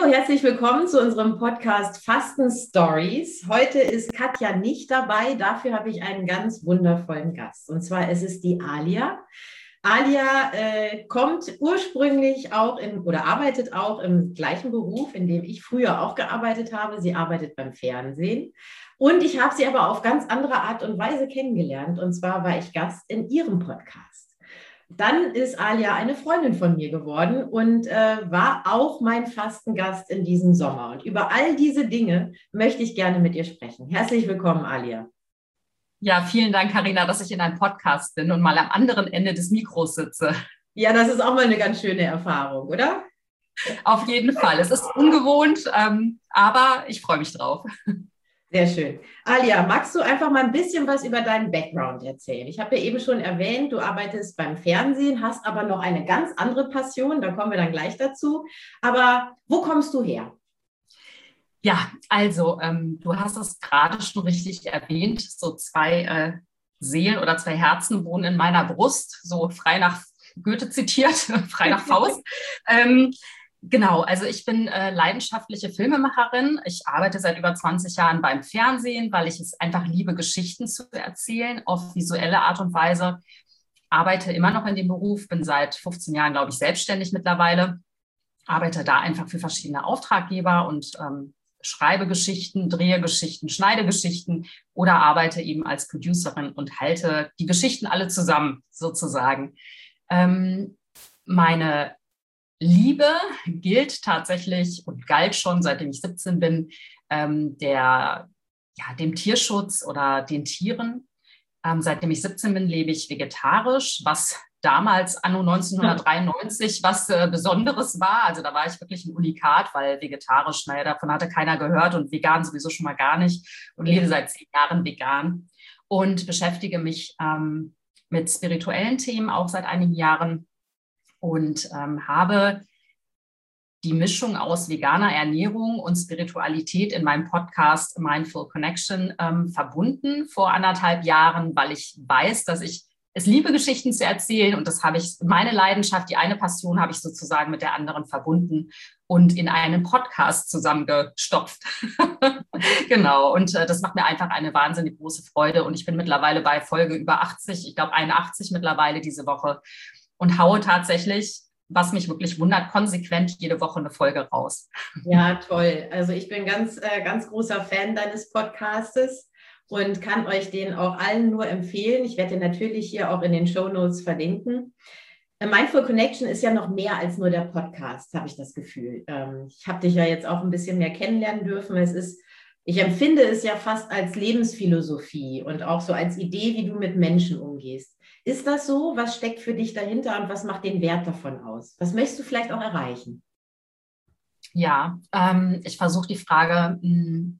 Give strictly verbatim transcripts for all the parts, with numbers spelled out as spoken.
Hallo, herzlich willkommen zu unserem Podcast Fasten Stories. Heute ist Katja nicht dabei, dafür habe ich einen ganz wundervollen Gast. Und zwar ist es die Alia. Alia äh, kommt ursprünglich auch in, oder arbeitet auch im gleichen Beruf, in dem ich früher auch gearbeitet habe. Sie arbeitet beim Fernsehen. Und ich habe sie aber auf ganz andere Art und Weise kennengelernt. Und zwar war ich Gast in ihrem Podcast. Dann ist Alia eine Freundin von mir geworden und äh, war auch mein Fastengast in diesem Sommer. Und über all diese Dinge möchte ich gerne mit ihr sprechen. Herzlich willkommen, Alia. Ja, vielen Dank, Carina, dass ich in einem Podcast bin und mal am anderen Ende des Mikros sitze. Ja, das ist auch mal eine ganz schöne Erfahrung, oder? Auf jeden Fall. Es ist ungewohnt, ähm, aber ich freue mich drauf. Sehr schön. Alia, magst du einfach mal ein bisschen was über deinen Background erzählen? Ich habe ja eben schon erwähnt, du arbeitest beim Fernsehen, hast aber noch eine ganz andere Passion, da kommen wir dann gleich dazu. Aber wo kommst du her? Ja, also ähm, du hast es gerade schon richtig erwähnt, so zwei äh, Seelen oder zwei Herzen wohnen in meiner Brust, so frei nach Goethe zitiert, frei nach Faust. ähm, Genau, also ich bin äh, leidenschaftliche Filmemacherin. Ich arbeite seit über zwanzig Jahren beim Fernsehen, weil ich es einfach liebe, Geschichten zu erzählen auf visuelle Art und Weise. Arbeite immer noch in dem Beruf, bin seit fünfzehn Jahren, glaube ich, selbstständig mittlerweile. Arbeite da einfach für verschiedene Auftraggeber und ähm, schreibe Geschichten, drehe Geschichten, schneide Geschichten oder arbeite eben als Producerin und halte die Geschichten alle zusammen, sozusagen. Ähm, meine Liebe gilt tatsächlich und galt schon, seitdem ich siebzehn bin, ähm, der, ja, dem Tierschutz oder den Tieren. Ähm, seitdem ich siebzehn bin, lebe ich vegetarisch, was damals anno neunzehnhundertdreiundneunzig was äh, Besonderes war. Also da war ich wirklich ein Unikat, weil vegetarisch, naja, davon hatte keiner gehört und vegan sowieso schon mal gar nicht und lebe seit zehn Jahren vegan und beschäftige mich ähm, mit spirituellen Themen auch seit einigen Jahren. Und ähm, habe die Mischung aus veganer Ernährung und Spiritualität in meinem Podcast Mindful Connection ähm, verbunden vor anderthalb Jahren, weil ich weiß, dass ich es liebe, Geschichten zu erzählen. Und das habe ich, meine Leidenschaft, die eine Passion habe ich sozusagen mit der anderen verbunden und in einen Podcast zusammengestopft. Genau, und äh, das macht mir einfach eine wahnsinnig große Freude. Und ich bin mittlerweile bei Folge über achtzig, ich glaube einundachtzig mittlerweile diese Woche. Und haue tatsächlich, was mich wirklich wundert, konsequent jede Woche eine Folge raus. Ja, toll. Also ich bin ganz, äh, ganz großer Fan deines Podcastes und kann euch den auch allen nur empfehlen. Ich werde den natürlich hier auch in den Shownotes verlinken. Mindful Connection ist ja noch mehr als nur der Podcast, habe ich das Gefühl. Ähm, ich habe dich ja jetzt auch ein bisschen mehr kennenlernen dürfen. Es ist, ich empfinde es ja fast als Lebensphilosophie und auch so als Idee, wie du mit Menschen umgehst. Ist das so? Was steckt für dich dahinter und was macht den Wert davon aus? Was möchtest du vielleicht auch erreichen? Ja, ähm, ich versuche die Frage mh,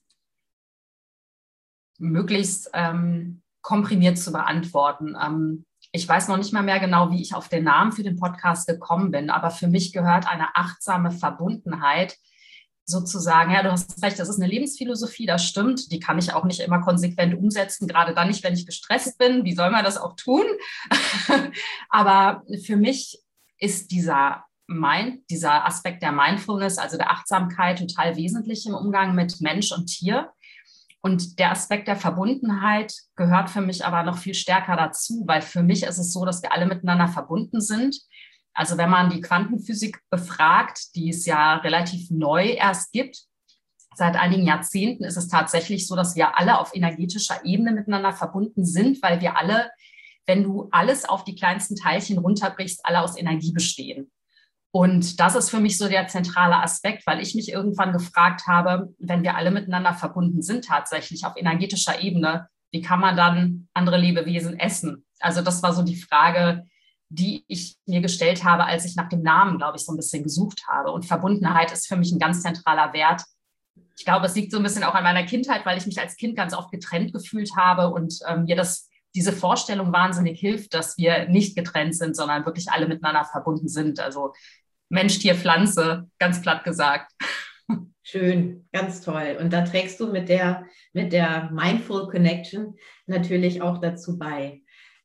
möglichst ähm, komprimiert zu beantworten. Ähm, ich weiß noch nicht mal mehr genau, wie ich auf den Namen für den Podcast gekommen bin, aber für mich gehört eine achtsame Verbundenheit sozusagen, ja, du hast recht, das ist eine Lebensphilosophie, das stimmt, die kann ich auch nicht immer konsequent umsetzen, gerade dann nicht, wenn ich gestresst bin, wie soll man das auch tun? Aber für mich ist dieser Mind, dieser Aspekt der Mindfulness, also der Achtsamkeit, total wesentlich im Umgang mit Mensch und Tier. Und der Aspekt der Verbundenheit gehört für mich aber noch viel stärker dazu, weil für mich ist es so, dass wir alle miteinander verbunden sind. Also wenn man die Quantenphysik befragt, die es ja relativ neu erst gibt, seit einigen Jahrzehnten ist es tatsächlich so, dass wir alle auf energetischer Ebene miteinander verbunden sind, weil wir alle, wenn du alles auf die kleinsten Teilchen runterbrichst, alle aus Energie bestehen. Und das ist für mich so der zentrale Aspekt, weil ich mich irgendwann gefragt habe, wenn wir alle miteinander verbunden sind, tatsächlich auf energetischer Ebene, wie kann man dann andere Lebewesen essen? Also das war so die Frage, die ich mir gestellt habe, als ich nach dem Namen, glaube ich, so ein bisschen gesucht habe. Und Verbundenheit ist für mich ein ganz zentraler Wert. Ich glaube, es liegt so ein bisschen auch an meiner Kindheit, weil ich mich als Kind ganz oft getrennt gefühlt habe und ähm, mir das, diese Vorstellung wahnsinnig hilft, dass wir nicht getrennt sind, sondern wirklich alle miteinander verbunden sind. Also Mensch, Tier, Pflanze, ganz platt gesagt. Schön, ganz toll. Und da trägst du mit der, mit der Mindful Connection natürlich auch dazu bei.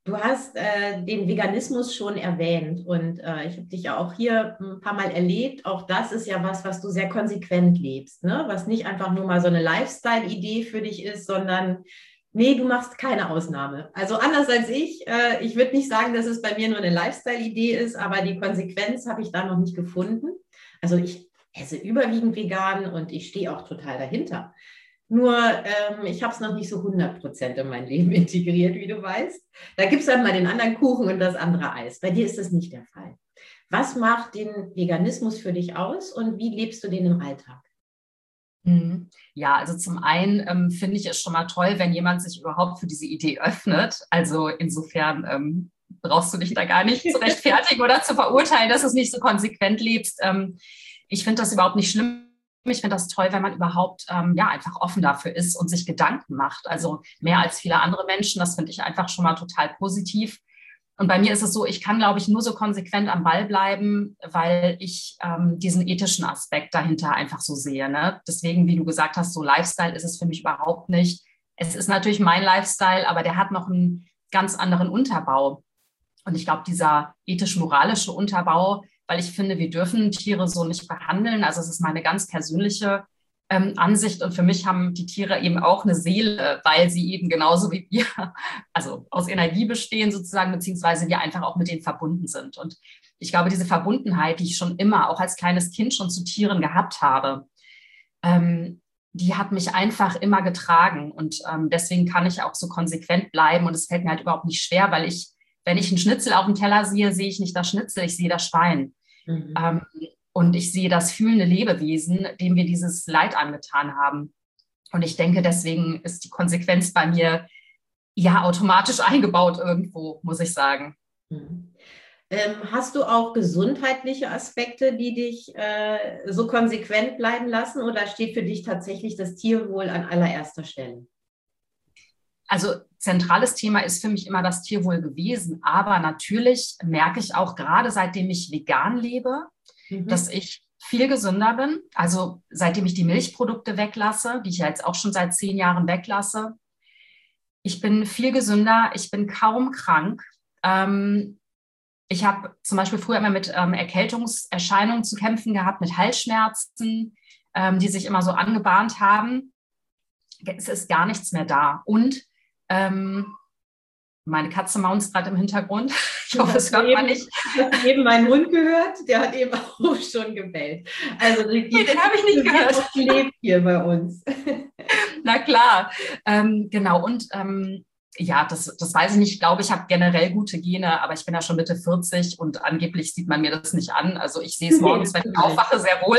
Du hast äh, den Veganismus schon erwähnt und äh, ich habe dich ja auch hier ein paar Mal erlebt. Auch das ist ja was, was du sehr konsequent lebst, ne? Was nicht einfach nur mal so eine Lifestyle-Idee für dich ist, sondern nee, du machst keine Ausnahme. Also anders als ich. Äh, ich würde nicht sagen, dass es bei mir nur eine Lifestyle-Idee ist, aber die Konsequenz habe ich da noch nicht gefunden. Also ich esse überwiegend vegan und ich stehe auch total dahinter. Nur ähm, ich habe es noch nicht so hundert Prozent in mein Leben integriert, wie du weißt. Da gibt es dann mal den anderen Kuchen und das andere Eis. Bei dir ist das nicht der Fall. Was macht den Veganismus für dich aus und wie lebst du den im Alltag? Mhm. Ja, also zum einen ähm, finde ich es schon mal toll, wenn jemand sich überhaupt für diese Idee öffnet. Also insofern ähm, brauchst du dich da gar nicht zu rechtfertigen oder zu verurteilen, dass du es nicht so konsequent lebst. Ähm, ich finde das überhaupt nicht schlimm. Ich finde das toll, wenn man überhaupt ähm, ja, einfach offen dafür ist und sich Gedanken macht. Also mehr als viele andere Menschen. Das finde ich einfach schon mal total positiv. Und bei mir ist es so, ich kann, glaube ich, nur so konsequent am Ball bleiben, weil ich ähm, diesen ethischen Aspekt dahinter einfach so sehe. Ne? Deswegen, wie du gesagt hast, so Lifestyle ist es für mich überhaupt nicht. Es ist natürlich mein Lifestyle, aber der hat noch einen ganz anderen Unterbau. Und ich glaube, dieser ethisch-moralische Unterbau, weil ich finde, wir dürfen Tiere so nicht behandeln. Also es ist meine ganz persönliche ähm, Ansicht. Und für mich haben die Tiere eben auch eine Seele, weil sie eben genauso wie wir, also aus Energie bestehen sozusagen, beziehungsweise wir einfach auch mit denen verbunden sind. Und ich glaube, diese Verbundenheit, die ich schon immer, auch als kleines Kind schon zu Tieren gehabt habe, ähm, die hat mich einfach immer getragen. Und ähm, deswegen kann ich auch so konsequent bleiben. Und es fällt mir halt überhaupt nicht schwer, weil ich, wenn ich einen Schnitzel auf dem Teller sehe, sehe ich nicht das Schnitzel, ich sehe das Schwein. Mhm. Ähm, und ich sehe das fühlende Lebewesen, dem wir dieses Leid angetan haben. Und ich denke, deswegen ist die Konsequenz bei mir ja automatisch eingebaut irgendwo, muss ich sagen. Mhm. Ähm, hast du auch gesundheitliche Aspekte, die dich äh, so konsequent bleiben lassen oder steht für dich tatsächlich das Tierwohl an allererster Stelle? Also zentrales Thema ist für mich immer das Tierwohl gewesen. Aber natürlich merke ich auch gerade seitdem ich vegan lebe, Mhm. dass ich viel gesünder bin. Also seitdem ich die Milchprodukte weglasse, die ich ja jetzt auch schon seit zehn Jahren weglasse. Ich bin viel gesünder, ich bin kaum krank. Ähm, ich habe zum Beispiel früher immer mit ähm, Erkältungserscheinungen zu kämpfen gehabt, mit Halsschmerzen, ähm, die sich immer so angebahnt haben. Es ist gar nichts mehr da. Und ähm, meine Katze maunzt gerade im Hintergrund. Ich hoffe, es hört man nicht. Hast du eben meinen Hund gehört? Der hat eben auch schon gebellt. Also die, die Nee, den habe ich nicht gehört. Lebt hier bei uns. Na klar, ähm, genau. Und ähm, ja, das, das weiß ich nicht. Ich glaube, ich habe generell gute Gene, aber ich bin ja schon Mitte vierzig und angeblich sieht man mir das nicht an. Also ich sehe es morgens, wenn ich aufwache, sehr wohl.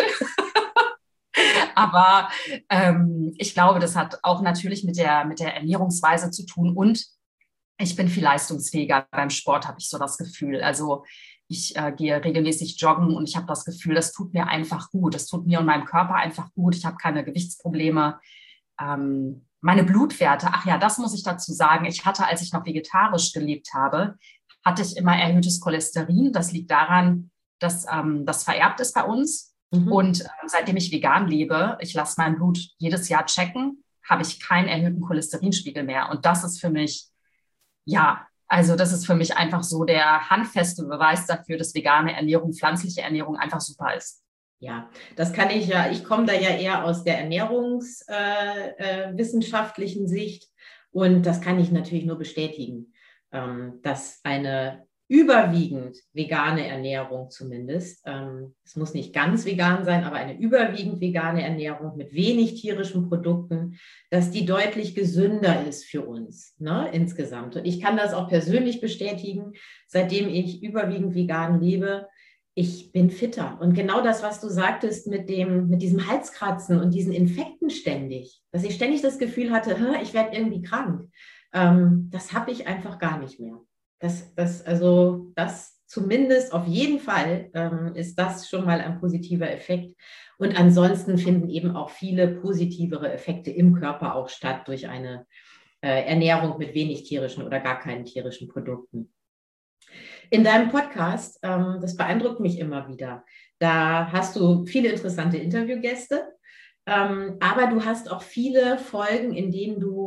Aber ähm, ich glaube, das hat auch natürlich mit der, mit der Ernährungsweise zu tun. Und ich bin viel leistungsfähiger beim Sport, habe ich so das Gefühl. Also ich äh, gehe regelmäßig joggen und ich habe das Gefühl, das tut mir einfach gut. Das tut mir und meinem Körper einfach gut. Ich habe keine Gewichtsprobleme. Ähm, meine Blutwerte, ach ja, das muss ich dazu sagen. Ich hatte, als ich noch vegetarisch gelebt habe, hatte ich immer erhöhtes Cholesterin. Das liegt daran, dass ähm, das vererbt ist bei uns. Mhm. Und äh, seitdem ich vegan lebe, ich lasse mein Blut jedes Jahr checken, habe ich keinen erhöhten Cholesterinspiegel mehr. Und das ist für mich, ja, also das ist für mich einfach so der handfeste Beweis dafür, dass vegane Ernährung, pflanzliche Ernährung einfach super ist. Ja, das kann ich ja, ich komme da ja eher aus der ernährungswissenschaftlichen äh, äh, Sicht und das kann ich natürlich nur bestätigen, ähm, dass eine überwiegend vegane Ernährung zumindest, ähm, es muss nicht ganz vegan sein, aber eine überwiegend vegane Ernährung mit wenig tierischen Produkten, dass die deutlich gesünder ist für uns, ne, insgesamt. Und ich kann das auch persönlich bestätigen, seitdem ich überwiegend vegan lebe. Ich bin fitter. Und genau das, was du sagtest mit dem, mit diesem Halskratzen und diesen Infekten ständig, dass ich ständig das Gefühl hatte, ich werde irgendwie krank, ähm, das habe ich einfach gar nicht mehr. Das, das, also das zumindest auf jeden Fall ähm, ist das schon mal ein positiver Effekt. Und ansonsten finden eben auch viele positivere Effekte im Körper auch statt durch eine äh, Ernährung mit wenig tierischen oder gar keinen tierischen Produkten. In deinem Podcast, ähm, das beeindruckt mich immer wieder, da hast du viele interessante Interviewgäste, ähm, aber du hast auch viele Folgen, in denen du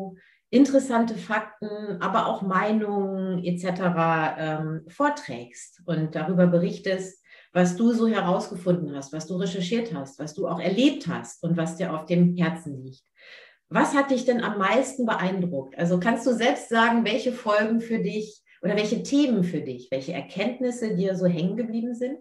interessante Fakten, aber auch Meinungen et cetera ähm, vorträgst und darüber berichtest, was du so herausgefunden hast, was du recherchiert hast, was du auch erlebt hast und was dir auf dem Herzen liegt. Was hat dich denn am meisten beeindruckt? Also kannst du selbst sagen, welche Folgen für dich oder welche Themen für dich, welche Erkenntnisse dir so hängen geblieben sind?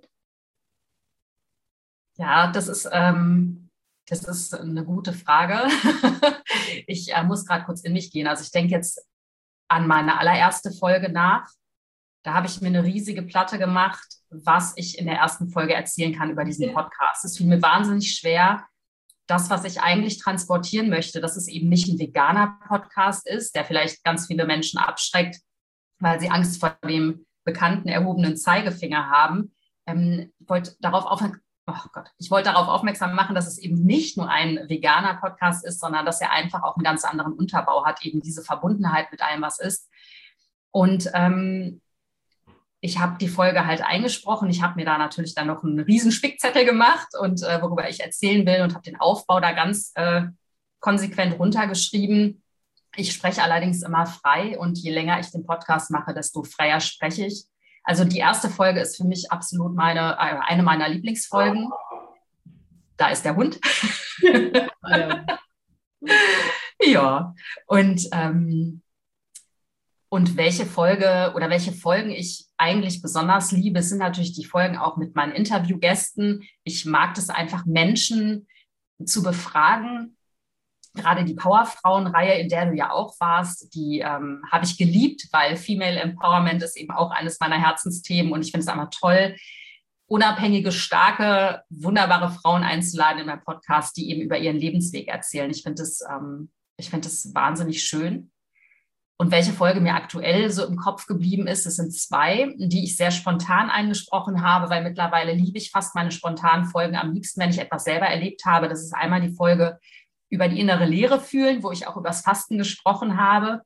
Ja, das ist, ähm, das ist eine gute Frage. Ich äh, muss gerade kurz in mich gehen. Also ich denke jetzt an meine allererste Folge nach. Da habe ich mir eine riesige Platte gemacht, was ich in der ersten Folge erzählen kann über diesen Podcast. Es fiel mir wahnsinnig schwer, das, was ich eigentlich transportieren möchte, dass es eben nicht ein veganer Podcast ist, der vielleicht ganz viele Menschen abschreckt, weil sie Angst vor dem bekannten erhobenen Zeigefinger haben. Ähm, ich wollte darauf aufmerksam Oh Gott, ich wollte darauf aufmerksam machen, dass es eben nicht nur ein veganer Podcast ist, sondern dass er einfach auch einen ganz anderen Unterbau hat, eben diese Verbundenheit mit allem, was ist. Und ähm, ich habe die Folge halt eingesprochen. Ich habe mir da natürlich dann noch einen riesen Spickzettel gemacht und äh, worüber ich erzählen will und habe den Aufbau da ganz äh, konsequent runtergeschrieben. Ich spreche allerdings immer frei und je länger ich den Podcast mache, desto freier spreche ich. Also die erste Folge ist für mich absolut meine, äh, eine meiner Lieblingsfolgen. Da ist der Hund. Ja, und, ähm, und welche Folge oder welche Folgen ich eigentlich besonders liebe, sind natürlich die Folgen auch mit meinen Interviewgästen. Ich mag es einfach, Menschen zu befragen. Gerade die Powerfrauen-Reihe, in der du ja auch warst, die ähm, habe ich geliebt, weil Female Empowerment ist eben auch eines meiner Herzensthemen und ich finde es einfach toll, unabhängige, starke, wunderbare Frauen einzuladen in meinem Podcast, die eben über ihren Lebensweg erzählen. Ich finde das, ähm, ich finde das wahnsinnig schön. Und welche Folge mir aktuell so im Kopf geblieben ist, das sind zwei, die ich sehr spontan eingesprochen habe, weil mittlerweile liebe ich fast meine spontanen Folgen am liebsten, wenn ich etwas selber erlebt habe. Das ist einmal die Folge über die innere Leere fühlen, wo ich auch über das Fasten gesprochen habe.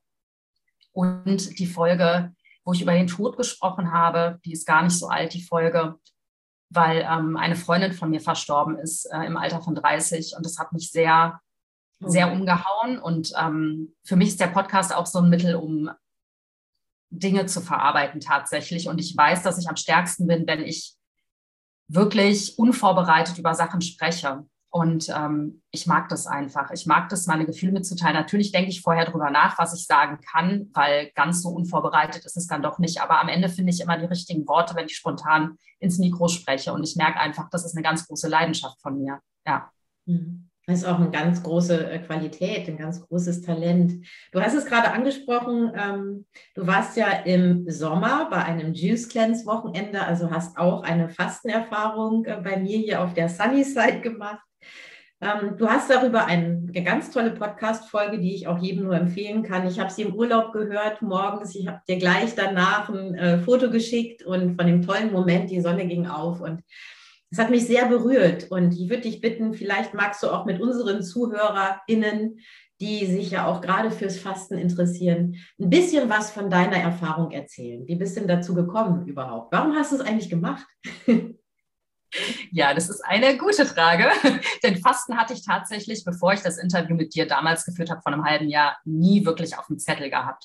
Und die Folge, wo ich über den Tod gesprochen habe, die ist gar nicht so alt, die Folge, weil ähm, eine Freundin von mir verstorben ist äh, im Alter von dreißig. Und das hat mich sehr, sehr umgehauen. Und ähm, für mich ist der Podcast auch so ein Mittel, um Dinge zu verarbeiten tatsächlich. Und ich weiß, dass ich am stärksten bin, wenn ich wirklich unvorbereitet über Sachen spreche. Und ähm, ich mag das einfach. Ich mag das, meine Gefühle mitzuteilen. Natürlich denke ich vorher drüber nach, was ich sagen kann, weil ganz so unvorbereitet ist es dann doch nicht. Aber am Ende finde ich immer die richtigen Worte, wenn ich spontan ins Mikro spreche. Und ich merke einfach, das ist eine ganz große Leidenschaft von mir. Ja. Das ist auch eine ganz große Qualität, ein ganz großes Talent. Du hast es gerade angesprochen, ähm, du warst ja im Sommer bei einem Juice Cleanse Wochenende, also hast auch eine Fastenerfahrung äh, bei mir hier auf der Sunny Side gemacht. Ähm, du hast darüber ein, eine ganz tolle Podcast-Folge, die ich auch jedem nur empfehlen kann. Ich habe sie im Urlaub gehört morgens. Ich habe dir gleich danach ein äh, Foto geschickt und von dem tollen Moment, die Sonne ging auf und es hat mich sehr berührt. Und ich würde dich bitten, vielleicht magst du auch mit unseren ZuhörerInnen, die sich ja auch gerade fürs Fasten interessieren, ein bisschen was von deiner Erfahrung erzählen. Wie bist du denn dazu gekommen überhaupt? Warum hast du es eigentlich gemacht? Ja, das ist eine gute Frage, denn Fasten hatte ich tatsächlich, bevor ich das Interview mit dir damals geführt habe, vor einem halben Jahr, nie wirklich auf dem Zettel gehabt.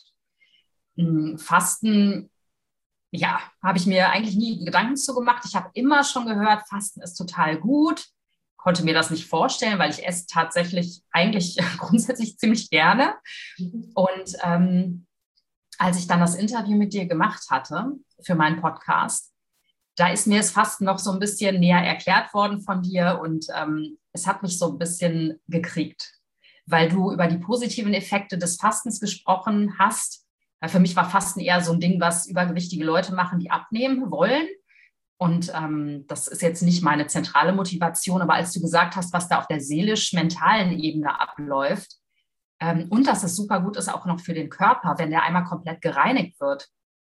Fasten, ja, habe ich mir eigentlich nie Gedanken zu gemacht. Ich habe immer schon gehört, Fasten ist total gut, konnte mir das nicht vorstellen, weil ich esse tatsächlich eigentlich grundsätzlich ziemlich gerne. Und ähm, als ich dann das Interview mit dir gemacht hatte für meinen Podcast, da ist mir das Fasten noch so ein bisschen näher erklärt worden von dir und ähm, es hat mich so ein bisschen gekriegt, weil du über die positiven Effekte des Fastens gesprochen hast. Für mich war Fasten eher so ein Ding, was übergewichtige Leute machen, die abnehmen wollen. Und ähm, das ist jetzt nicht meine zentrale Motivation, aber als du gesagt hast, was da auf der seelisch-mentalen Ebene abläuft ähm, und dass es super gut ist auch noch für den Körper, wenn der einmal komplett gereinigt wird.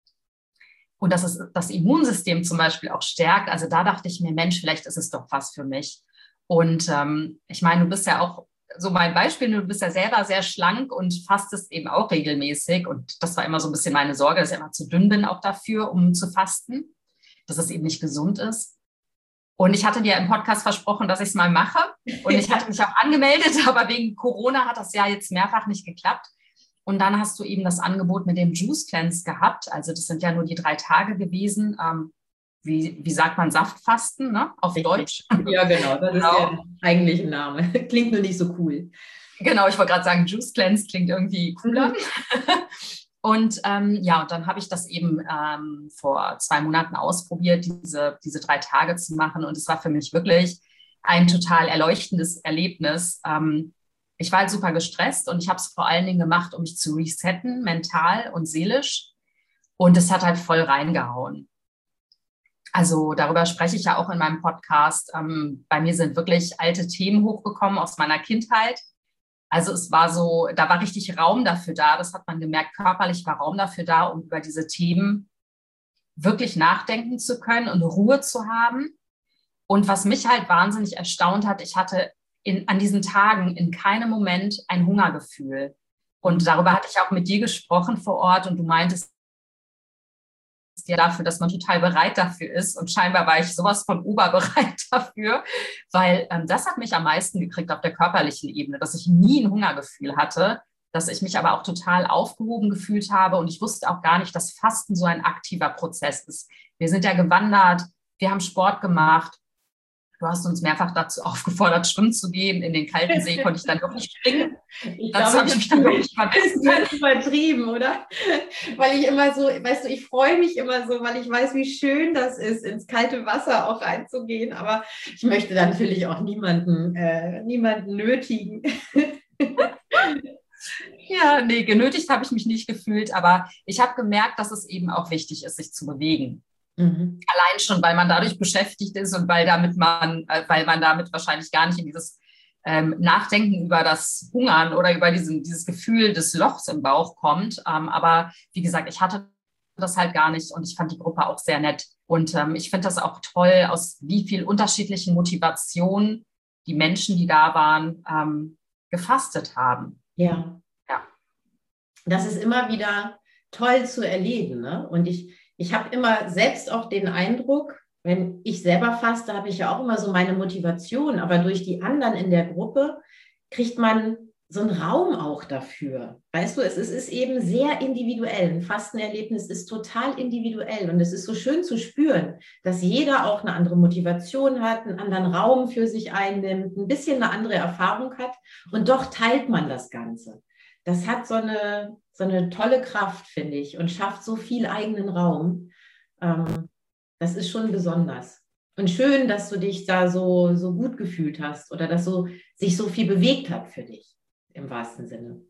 Und dass es das Immunsystem zum Beispiel auch stärkt. Also da dachte ich mir, Mensch, vielleicht ist es doch was für mich. Und ähm, ich meine, du bist ja auch so mein Beispiel, du bist ja selber sehr schlank und fastest eben auch regelmäßig. Und das war immer so ein bisschen meine Sorge, dass ich immer zu dünn bin auch dafür, um zu fasten, dass es eben nicht gesund ist. Und ich hatte dir im Podcast versprochen, dass ich es mal mache. Und ich hatte mich auch angemeldet, aber wegen Corona hat das ja jetzt mehrfach nicht geklappt. Und dann hast du eben das Angebot mit dem Juice Cleanse gehabt. Also das sind ja nur die drei Tage gewesen. Ähm, wie, wie sagt man, Saftfasten, ne? Auf Richtig. Deutsch. Ja, genau, das Genau. ist der eigentliche Name. Klingt nur nicht so cool. Genau, ich wollte gerade sagen, Juice Cleanse klingt irgendwie cooler. Und ähm, ja, und dann habe ich das eben ähm, vor zwei Monaten ausprobiert, diese, diese drei Tage zu machen. Und es war für mich wirklich ein total erleuchtendes Erlebnis. Ähm, ich war halt super gestresst und ich habe es vor allen Dingen gemacht, um mich zu resetten, mental und seelisch. Und es hat halt voll reingehauen. Also darüber spreche ich ja auch in meinem Podcast. Ähm, bei mir sind wirklich alte Themen hochgekommen aus meiner Kindheit. Also es war so, da war richtig Raum dafür da, das hat man gemerkt, körperlich war Raum dafür da, um über diese Themen wirklich nachdenken zu können und Ruhe zu haben. Und was mich halt wahnsinnig erstaunt hat, ich hatte in, an diesen Tagen in keinem Moment ein Hungergefühl. Und darüber hatte ich auch mit dir gesprochen vor Ort und du meintest ja dafür, dass man total bereit dafür ist. Und scheinbar war ich sowas von oberbereit dafür, weil ähm, das hat mich am meisten gekriegt auf der körperlichen Ebene, dass ich nie ein Hungergefühl hatte, dass ich mich aber auch total aufgehoben gefühlt habe. Und ich wusste auch gar nicht, dass Fasten so ein aktiver Prozess ist. Wir sind ja gewandert, wir haben Sport gemacht. Du hast uns mehrfach dazu aufgefordert, schwimmen zu gehen. In den kalten See konnte ich dann doch nicht springen. Ich das glaube, habe ich mich dann wirklich vergessen. Das ist übertrieben, oder? Weil ich immer so, weißt du, ich freue mich immer so, weil ich weiß, wie schön das ist, ins kalte Wasser auch reinzugehen. Aber ich möchte natürlich auch niemanden, äh, niemanden nötigen. Ja, nee, genötigt habe ich mich nicht gefühlt. Aber ich habe gemerkt, dass es eben auch wichtig ist, sich zu bewegen. Mhm. Allein schon, weil man dadurch beschäftigt ist und weil damit man, weil man damit wahrscheinlich gar nicht in dieses ähm, Nachdenken über das Hungern oder über diesen, dieses Gefühl des Lochs im Bauch kommt. Ähm, aber wie gesagt, ich hatte das halt gar nicht und ich fand die Gruppe auch sehr nett. Und ähm, ich finde das auch toll, aus wie viel unterschiedlichen Motivationen die Menschen, die da waren, ähm, gefastet haben. Ja. Ja. Das ist immer wieder toll zu erleben, ne? Und ich Ich habe immer selbst auch den Eindruck, wenn ich selber faste, habe ich ja auch immer so meine Motivation, aber durch die anderen in der Gruppe kriegt man so einen Raum auch dafür. Weißt du, es ist, es ist eben sehr individuell. Ein Fastenerlebnis ist total individuell und es ist so schön zu spüren, dass jeder auch eine andere Motivation hat, einen anderen Raum für sich einnimmt, ein bisschen eine andere Erfahrung hat und doch teilt man das Ganze. Das hat so eine, so eine tolle Kraft, finde ich, und schafft so viel eigenen Raum. Ähm, das ist schon besonders. Und schön, dass du dich da so, so gut gefühlt hast oder dass so, sich so viel bewegt hat für dich, im wahrsten Sinne.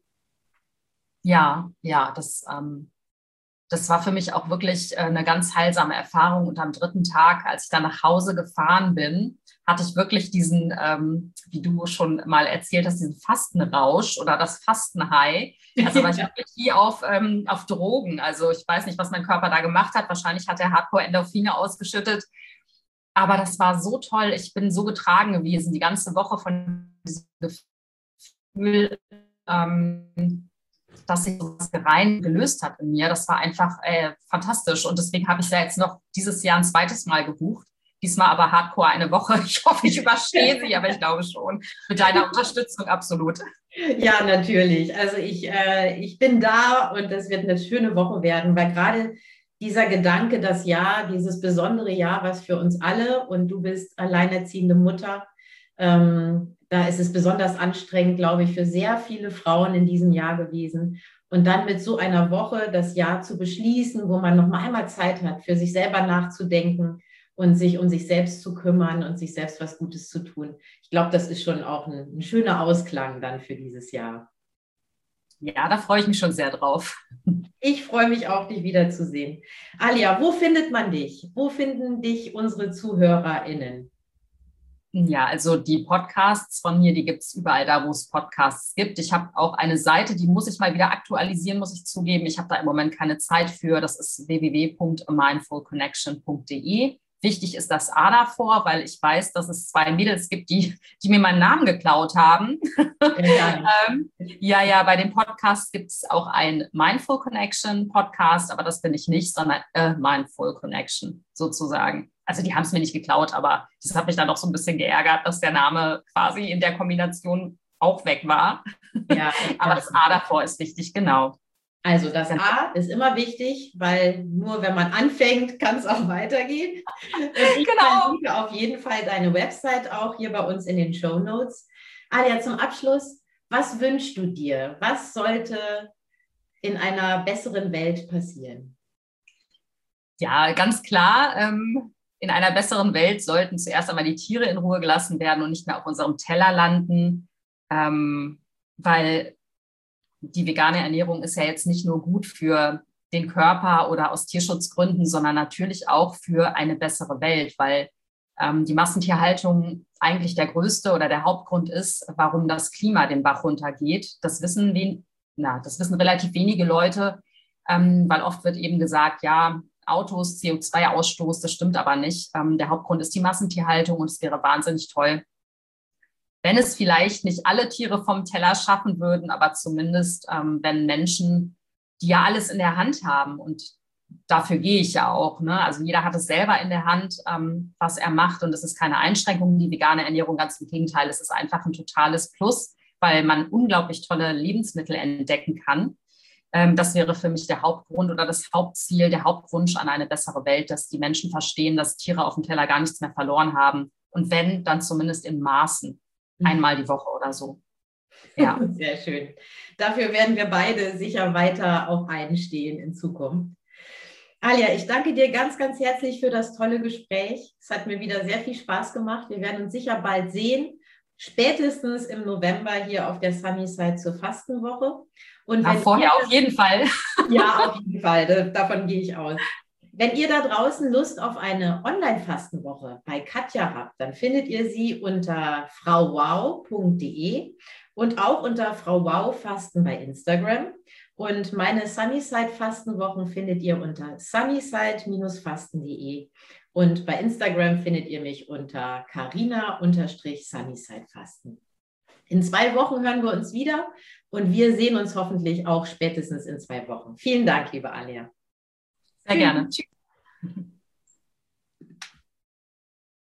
Ja, ja, das, ähm, das war für mich auch wirklich eine ganz heilsame Erfahrung. Und am dritten Tag, als ich dann nach Hause gefahren bin, hatte ich wirklich diesen, ähm, wie du schon mal erzählt hast, diesen Fastenrausch oder das Fastenhigh. Also war ich wirklich wie auf, ähm, auf Drogen. Also ich weiß nicht, was mein Körper da gemacht hat. Wahrscheinlich hat er Hardcore-Endorphine ausgeschüttet. Aber das war so toll. Ich bin so getragen gewesen, die ganze Woche von diesem Gefühl, ähm, dass sich das rein gelöst hat in mir. Das war einfach äh, fantastisch. Und deswegen habe ich ja jetzt noch dieses Jahr ein zweites Mal gebucht. Diesmal aber Hardcore eine Woche. Ich hoffe, ich überstehe sie, aber ich glaube schon. Mit deiner Unterstützung absolut. Ja, natürlich. Also ich, äh, ich bin da und das wird eine schöne Woche werden, weil gerade dieser Gedanke, das Jahr, dieses besondere Jahr, was für uns alle, und du bist alleinerziehende Mutter, ähm, da ist es besonders anstrengend, glaube ich, für sehr viele Frauen in diesem Jahr gewesen. Und dann mit so einer Woche das Jahr zu beschließen, wo man noch mal einmal Zeit hat, für sich selber nachzudenken und sich um sich selbst zu kümmern und sich selbst was Gutes zu tun. Ich glaube, das ist schon auch ein, ein schöner Ausklang dann für dieses Jahr. Ja, da freue ich mich schon sehr drauf. Ich freue mich auch, dich wiederzusehen. Alia, wo findet man dich? Wo finden dich unsere ZuhörerInnen? Ja, also die Podcasts von mir, die gibt es überall da, wo es Podcasts gibt. Ich habe auch eine Seite, die muss ich mal wieder aktualisieren, muss ich zugeben. Ich habe da im Moment keine Zeit für. Das ist w w w punkt a mindful connection punkt d e. Wichtig ist das A davor, weil ich weiß, dass es zwei Mädels gibt, die, die mir meinen Namen geklaut haben. Ja, ähm, ja, ja, bei den Podcasts gibt es auch ein Mindful Connection Podcast, aber das bin ich nicht, sondern a Mindful Connection sozusagen. Also die haben es mir nicht geklaut, aber das hat mich dann doch so ein bisschen geärgert, dass der Name quasi in der Kombination auch weg war. Ja, Aber das A davor ist wichtig, genau. Also das A ist immer wichtig, weil nur wenn man anfängt, kann es auch weitergehen. Und ich Genau. verlinke auf jeden Fall deine Website auch hier bei uns in den Shownotes. Alia, zum Abschluss, was wünschst du dir? Was sollte in einer besseren Welt passieren? Ja, ganz klar. Ähm, in einer besseren Welt sollten zuerst einmal die Tiere in Ruhe gelassen werden und nicht mehr auf unserem Teller landen, ähm, weil die vegane Ernährung ist ja jetzt nicht nur gut für den Körper oder aus Tierschutzgründen, sondern natürlich auch für eine bessere Welt, weil ähm, die Massentierhaltung eigentlich der größte oder der Hauptgrund ist, warum das Klima den Bach runtergeht. Das wissen, wen, na, das wissen relativ wenige Leute, ähm, weil oft wird eben gesagt, ja, Autos, C O zwei Ausstoß, das stimmt aber nicht. Ähm, der Hauptgrund ist die Massentierhaltung und es wäre wahnsinnig toll, wenn es vielleicht nicht alle Tiere vom Teller schaffen würden, aber zumindest, ähm, wenn Menschen, die ja alles in der Hand haben, und dafür gehe ich ja auch, ne? Also jeder hat es selber in der Hand, ähm, was er macht, und es ist keine Einschränkung, die vegane Ernährung, ganz im Gegenteil, es ist einfach ein totales Plus, weil man unglaublich tolle Lebensmittel entdecken kann. Ähm, das wäre für mich der Hauptgrund oder das Hauptziel, der Hauptwunsch an eine bessere Welt, dass die Menschen verstehen, dass Tiere auf dem Teller gar nichts mehr verloren haben. Und wenn, dann zumindest in Maßen. Einmal die Woche oder so. Ja. Sehr schön. Dafür werden wir beide sicher weiter auch einstehen in Zukunft. Alia, ich danke dir ganz, ganz herzlich für das tolle Gespräch. Es hat mir wieder sehr viel Spaß gemacht. Wir werden uns sicher bald sehen, spätestens im November hier auf der Sunnyside zur Fastenwoche. Und Na, wenn vorher ihr, auf jeden Fall. Ja, auf jeden Fall. Davon gehe ich aus. Wenn ihr da draußen Lust auf eine Online-Fastenwoche bei Katja habt, dann findet ihr sie unter frau wow punkt de und auch unter Frau Wow Fasten bei Instagram. Und meine Sunnyside-Fastenwochen findet ihr unter sunnyside fasten punkt de und bei Instagram findet ihr mich unter carina-sunnyside fasten. In zwei Wochen hören wir uns wieder und wir sehen uns hoffentlich auch spätestens in zwei Wochen. Vielen Dank, liebe Alia. Sehr gerne. Tschüss.